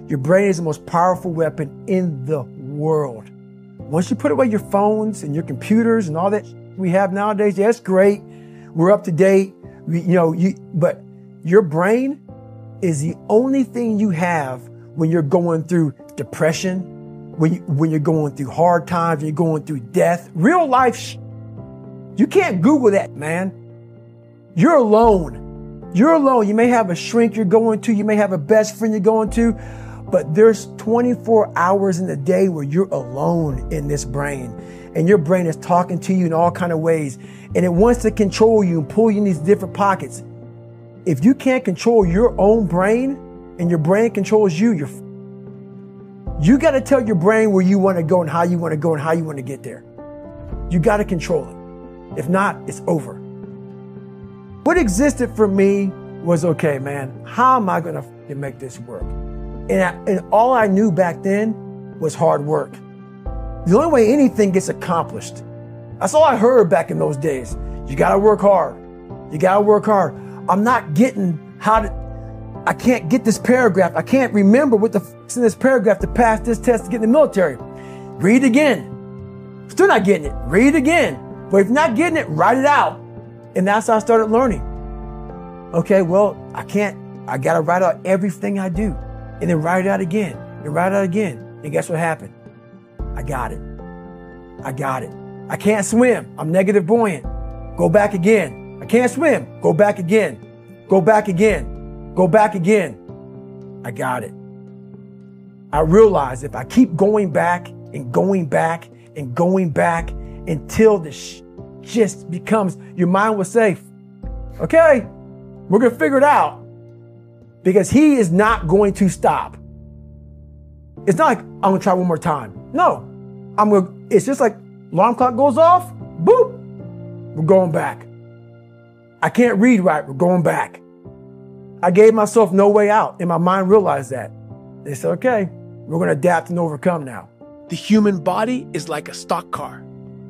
Your brain is the most powerful weapon in the world. Once you put away your phones and your computers and all that we have nowadays, yeah, that's great. We're up to date. But your brain is the only thing you have when you're going through depression, when you're going through hard times, when you're going through death, real life. You can't Google that, man. You're alone. You're alone. You may have a shrink you're going to. You may have a best friend you're going to. But there's 24 hours in the day where you're alone in this brain. And your brain is talking to you in all kinds of ways. And it wants to control you and pull you in these different pockets. If you can't control your own brain and your brain controls you, you got to tell your brain where you want to go and how you want to go and how you want to get there. You got to control it. If not, it's over. What existed for me was, okay, man, how am I going to make this work? And all I knew back then was hard work. The only way anything gets accomplished. That's all I heard back in those days. You got to work hard. You got to work hard. I'm not getting I can't get this paragraph. I can't remember what the f***'s in this paragraph to pass this test to get in the military. Read again. Still not getting it. Read again. But if you're not getting it, write it out. And that's how I started learning. Okay, well, I got to write out everything I do. And then write it out again. And write it out again. And guess what happened? I got it. I can't swim. I'm negative buoyant. Go back again. I can't swim. Go back again. Go back again. Go back again. I got it. I realized if I keep going back and going back and going back until this just becomes, your mind will say, okay, we're going to figure it out. Because he is not going to stop. It's not like I'm going to try one more time. No, it's just like alarm clock goes off, boop, we're going back. I can't read right, we're going back. I gave myself no way out, and my mind realized that. They said, okay, we're going to adapt and overcome now. The human body is like a stock car.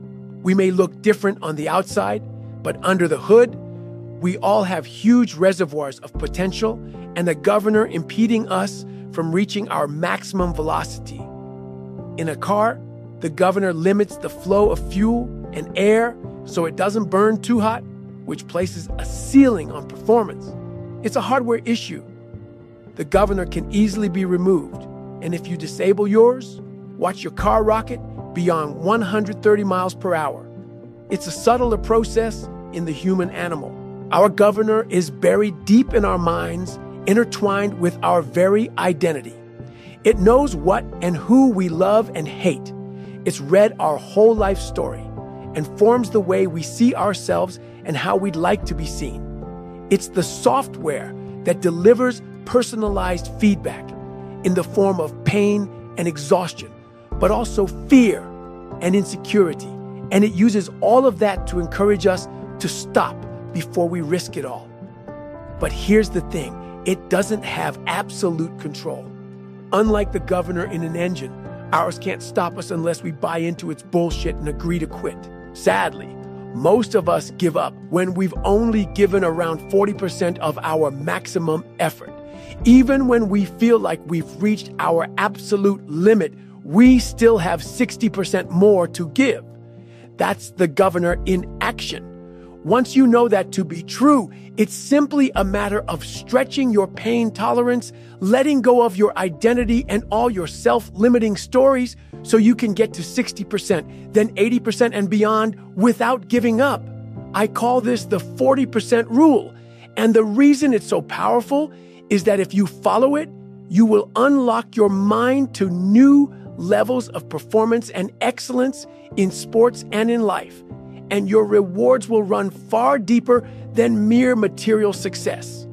We may look different on the outside, but under the hood, we all have huge reservoirs of potential and a governor impeding us from reaching our maximum velocity. In a car, the governor limits the flow of fuel and air so it doesn't burn too hot, which places a ceiling on performance. It's a hardware issue. The governor can easily be removed, and if you disable yours, watch your car rocket beyond 130 miles per hour. It's a subtler process in the human animal. Our governor is buried deep in our minds, intertwined with our very identity. It knows what and who we love and hate. It's read our whole life story and forms the way we see ourselves and how we'd like to be seen. It's the software that delivers personalized feedback in the form of pain and exhaustion, but also fear and insecurity. And it uses all of that to encourage us to stop before we risk it all. But here's the thing, it doesn't have absolute control. Unlike the governor in an engine, ours can't stop us unless we buy into its bullshit and agree to quit. Sadly, most of us give up when we've only given around 40% of our maximum effort. Even when we feel like we've reached our absolute limit, we still have 60% more to give. That's the governor in action. Once you know that to be true, it's simply a matter of stretching your pain tolerance, letting go of your identity and all your self-limiting stories so you can get to 60%, then 80% and beyond without giving up. I call this the 40% rule. And the reason it's so powerful is that if you follow it, you will unlock your mind to new levels of performance and excellence in sports and in life. And your rewards will run far deeper than mere material success.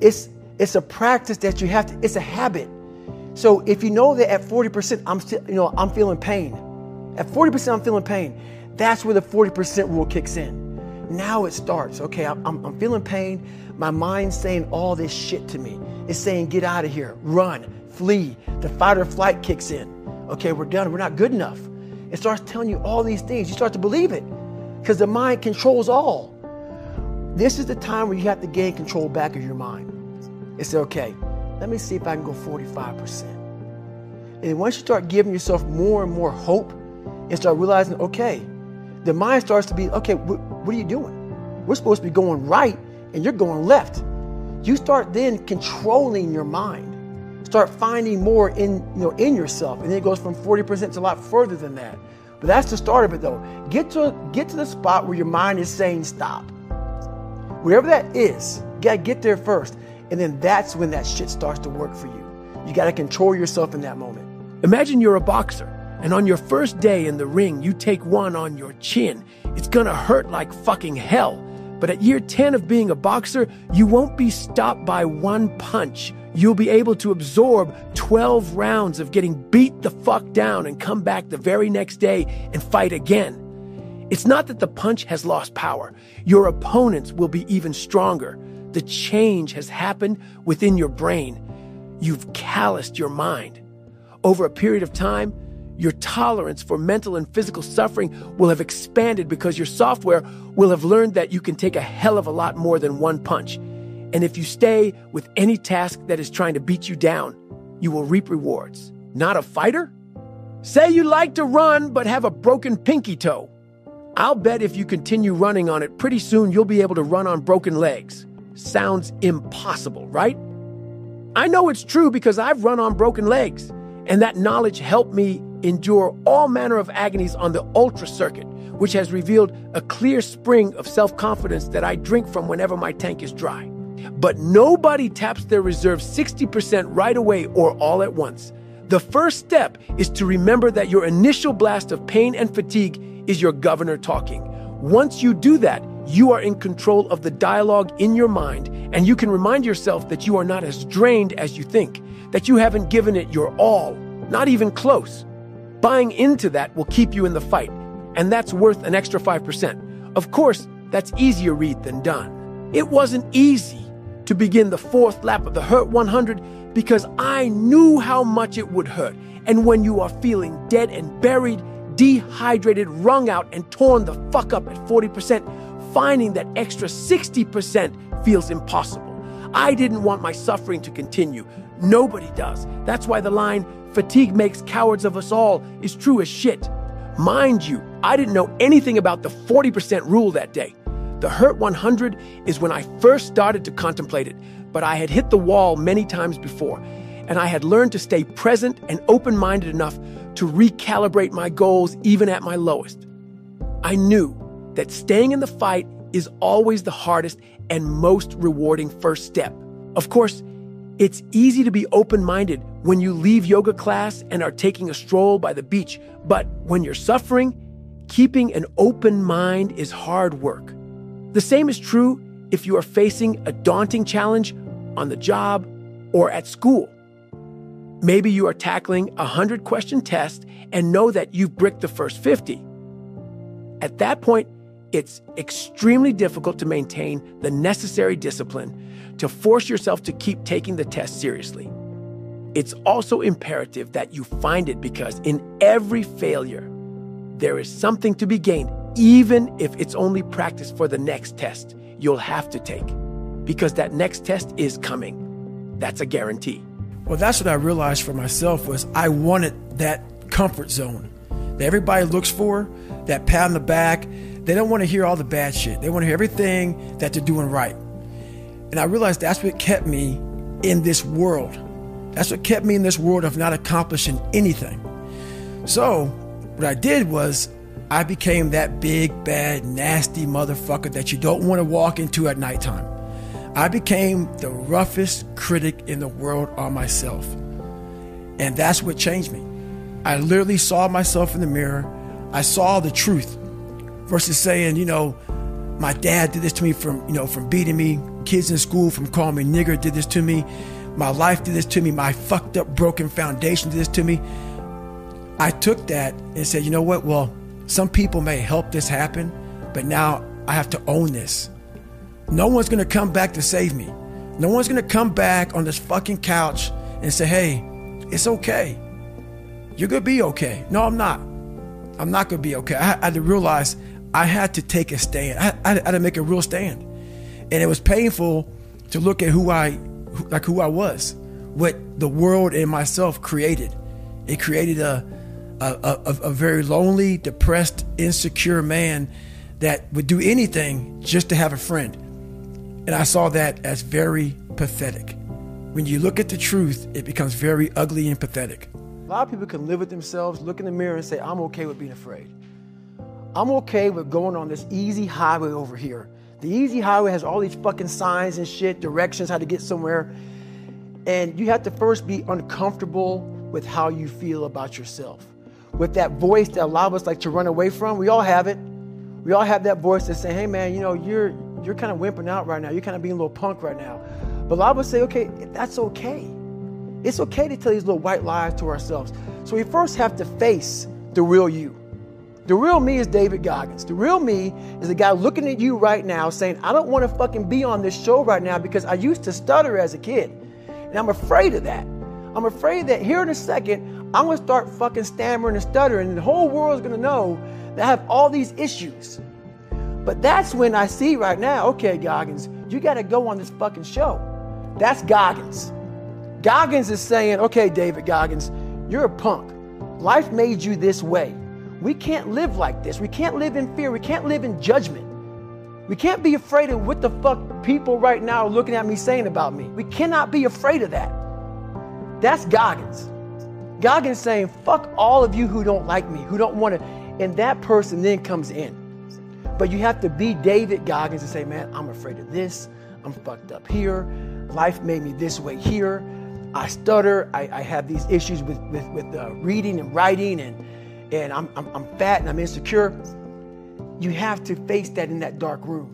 It's a practice that you have to, it's a habit. So if you know that at 40%, I'm feeling pain. At 40%, I'm feeling pain. That's where the 40% rule kicks in. Now it starts. Okay, I'm feeling pain. My mind's saying all this shit to me. It's saying, get out of here, run, flee. The fight or flight kicks in. Okay, we're done. We're not good enough. It starts telling you all these things. You start to believe it because the mind controls all. This is the time where you have to gain control back of your mind. It's okay. Let me see if I can go 45%. And once you start giving yourself more and more hope and start realizing, okay, the mind starts to be, okay, what are you doing? We're supposed to be going right and you're going left. You start then controlling your mind. Start finding more in yourself. And then it goes from 40% to a lot further than that. But that's the start of it though. Get to the spot where your mind is saying stop. Whatever that is, you gotta get there first. And then that's when that shit starts to work for you. You gotta control yourself in that moment. Imagine you're a boxer, and on your first day in the ring, you take one on your chin. It's gonna hurt like fucking hell. But at year 10 of being a boxer, you won't be stopped by one punch. You'll be able to absorb 12 rounds of getting beat the fuck down and come back the very next day and fight again. It's not that the punch has lost power. Your opponents will be even stronger. The change has happened within your brain. You've calloused your mind. Over a period of time, your tolerance for mental and physical suffering will have expanded because your software will have learned that you can take a hell of a lot more than one punch. And if you stay with any task that is trying to beat you down, you will reap rewards. Not a fighter? Say you like to run but have a broken pinky toe. I'll bet if you continue running on it, pretty soon you'll be able to run on broken legs. Sounds impossible, right? I know it's true because I've run on broken legs, and that knowledge helped me endure all manner of agonies on the Ultra circuit, which has revealed a clear spring of self-confidence that I drink from whenever my tank is dry. But nobody taps their reserve 60% right away or all at once. The first step is to remember that your initial blast of pain and fatigue is your governor talking. Once you do that, you are in control of the dialogue in your mind, and you can remind yourself that you are not as drained as you think, that you haven't given it your all, not even close. Buying into that will keep you in the fight, and that's worth an extra 5%. Of course, that's easier read than done. It wasn't easy to begin the fourth lap of the Hurt 100 because I knew how much it would hurt. And when you are feeling dead and buried, dehydrated, wrung out, and torn the fuck up at 40%, finding that extra 60% feels impossible. I didn't want my suffering to continue. Nobody does. That's why the line, "Fatigue makes cowards of us all," is true as shit. Mind you, I didn't know anything about the 40% rule that day. The Hurt 100 is when I first started to contemplate it, but I had hit the wall many times before, and I had learned to stay present and open-minded enough to recalibrate my goals even at my lowest. I knew that staying in the fight is always the hardest and most rewarding first step. Of course, it's easy to be open-minded when you leave yoga class and are taking a stroll by the beach, but when you're suffering, keeping an open mind is hard work. The same is true if you are facing a daunting challenge on the job or at school. Maybe you are tackling a 100-question test and know that you've bricked the first 50. At that point, it's extremely difficult to maintain the necessary discipline to force yourself to keep taking the test seriously. It's also imperative that you find it because in every failure, there is something to be gained, even if it's only practice for the next test you'll have to take, because that next test is coming. That's a guarantee. Well, that's what I realized for myself was I wanted that comfort zone that everybody looks for, that pat on the back. They don't want to hear all the bad shit. They want to hear everything that they're doing right. And I realized that's what kept me in this world. That's what kept me in this world of not accomplishing anything. So what I did was I became that big, bad, nasty motherfucker that you don't want to walk into at nighttime. I became the roughest critic in the world on myself. And that's what changed me. I literally saw myself in the mirror. I saw the truth versus saying, my dad did this to me from beating me. Kids in school from calling me nigger did this to me. My life did this to me. My fucked up, broken foundation did this to me. I took that and said, you know what? Well, some people may help this happen, but now I have to own this. No one's going to come back to save me. No one's going to come back on this fucking couch and say, hey, it's okay. You're going to be okay. No, I'm not. I'm not going to be okay. I had to realize I had to take a stand. I had to make a real stand. And it was painful to look at who I was, what the world and myself created. It created a very lonely, depressed, insecure man that would do anything just to have a friend. And I saw that as very pathetic. When you look at the truth, it becomes very ugly and pathetic. A lot of people can live with themselves, look in the mirror and say, I'm okay with being afraid. I'm okay with going on this easy highway over here. The easy highway has all these fucking signs and shit, directions, how to get somewhere. And you have to first be uncomfortable with how you feel about yourself. With that voice that a lot of us like to run away from, we all have it. We all have that voice that say, hey man, you know, you're kind of wimping out right now. You're kind of being a little punk right now. But a lot of us say, okay, that's okay. It's okay to tell these little white lies to ourselves. So we first have to face the real you. The real me is David Goggins. The real me is the guy looking at you right now saying, I don't want to fucking be on this show right now because I used to stutter as a kid. And I'm afraid of that. I'm afraid that here in a second, I'm going to start fucking stammering and stuttering and the whole world's going to know that I have all these issues. But that's when I see right now, okay, Goggins, you got to go on this fucking show. That's Goggins. Goggins is saying, okay, David Goggins, you're a punk. Life made you this way. We can't live like this. We can't live in fear. We can't live in judgment. We can't be afraid of what the fuck people right now are looking at me saying about me. We cannot be afraid of that. That's Goggins. Goggins saying, fuck all of you who don't like me, who don't want to, and that person then comes in. But you have to be David Goggins and say, man, I'm afraid of this. I'm fucked up here. Life made me this way here. I stutter. I have these issues with reading and writing, and I'm fat and I'm insecure. You have to face that in that dark room.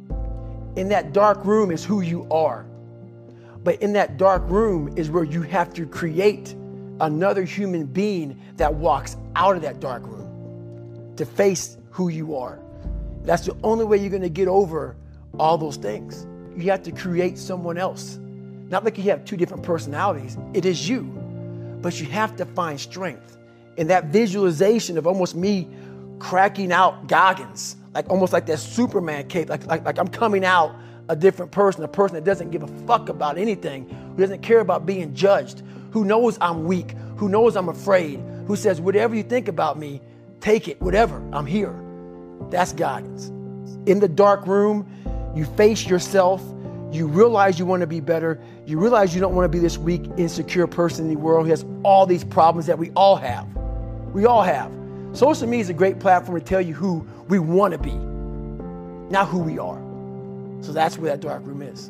In that dark room is who you are. But in that dark room is where you have to create another human being that walks out of that dark room to face who you are. That's the only way you're going to get over all those things. You have to create someone else. Not like you have two different personalities. It is you. But you have to find strength. In that visualization of almost me cracking out Goggins, like almost like that Superman cape, like I'm coming out a different person, a person that doesn't give a fuck about anything, who doesn't care about being judged, who knows I'm weak, who knows I'm afraid, who says, whatever you think about me, take it, whatever, I'm here. That's Goggins. In the dark room, you face yourself, you realize you want to be better, you realize you don't want to be this weak, insecure person in the world who has all these problems that we all have. We all have. Social media is a great platform to tell you who we want to be, not who we are. So that's where that dark room is.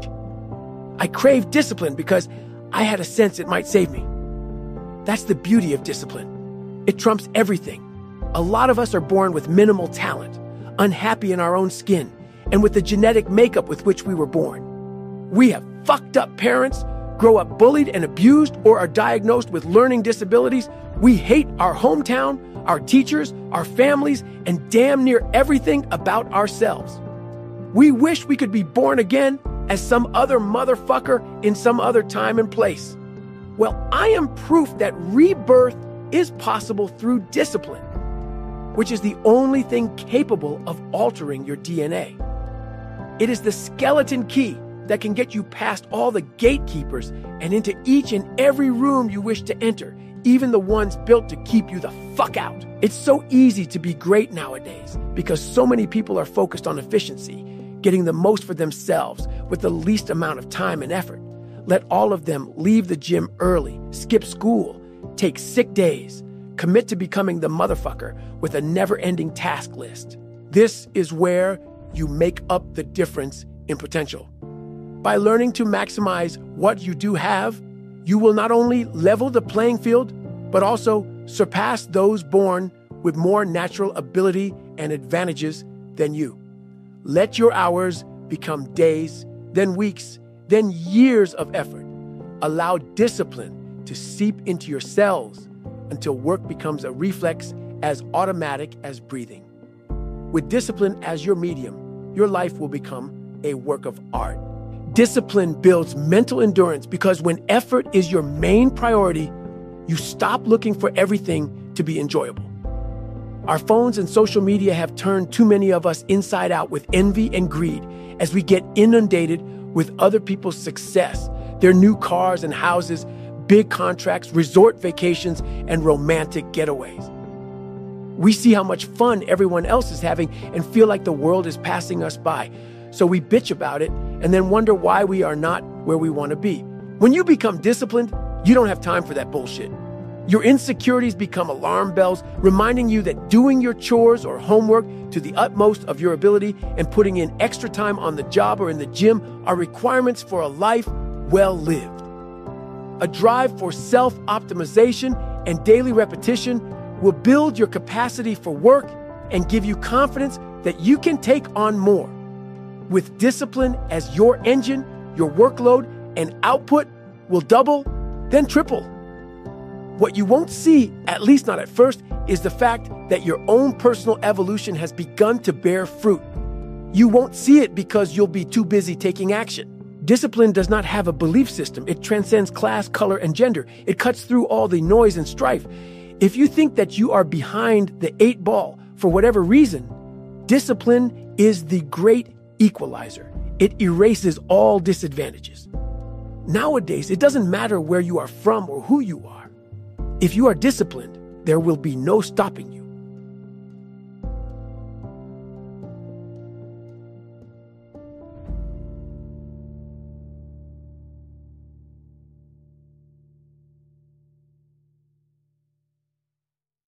I crave discipline because I had a sense it might save me. That's the beauty of discipline. It trumps everything. A lot of us are born with minimal talent, unhappy in our own skin, and with the genetic makeup with which we were born. We have fucked up parents, grow up bullied and abused, or are diagnosed with learning disabilities. We hate our hometown, our teachers, our families, and damn near everything about ourselves. We wish we could be born again as some other motherfucker in some other time and place. Well, I am proof that rebirth is possible through discipline, which is the only thing capable of altering your DNA. It is the skeleton key that can get you past all the gatekeepers and into each and every room you wish to enter, even the ones built to keep you the fuck out. It's so easy to be great nowadays because so many people are focused on efficiency, getting the most for themselves with the least amount of time and effort. Let all of them leave the gym early, skip school, take sick days, commit to becoming the motherfucker with a never-ending task list. This is where you make up the difference in potential. By learning to maximize what you do have, you will not only level the playing field, but also surpass those born with more natural ability and advantages than you. Let your hours become days, then weeks, then years of effort. Allow discipline to seep into your cells until work becomes a reflex as automatic as breathing. With discipline as your medium, your life will become a work of art. Discipline builds mental endurance because when effort is your main priority, you stop looking for everything to be enjoyable. Our phones and social media have turned too many of us inside out with envy and greed as we get inundated with other people's success, their new cars and houses, big contracts, resort vacations, and romantic getaways. We see how much fun everyone else is having and feel like the world is passing us by. So we bitch about it and then wonder why we are not where we want to be. When you become disciplined, you don't have time for that bullshit. Your insecurities become alarm bells, reminding you that doing your chores or homework to the utmost of your ability and putting in extra time on the job or in the gym are requirements for a life well lived. A drive for self-optimization and daily repetition will build your capacity for work and give you confidence that you can take on more. With discipline as your engine, your workload and output will double, then triple. What you won't see, at least not at first, is the fact that your own personal evolution has begun to bear fruit. You won't see it because you'll be too busy taking action. Discipline does not have a belief system. It transcends class, color, and gender. It cuts through all the noise and strife. If you think that you are behind the 8 ball for whatever reason, discipline is the great equalizer. It erases all disadvantages. Nowadays, it doesn't matter where you are from or who you are. If you are disciplined, there will be no stopping you.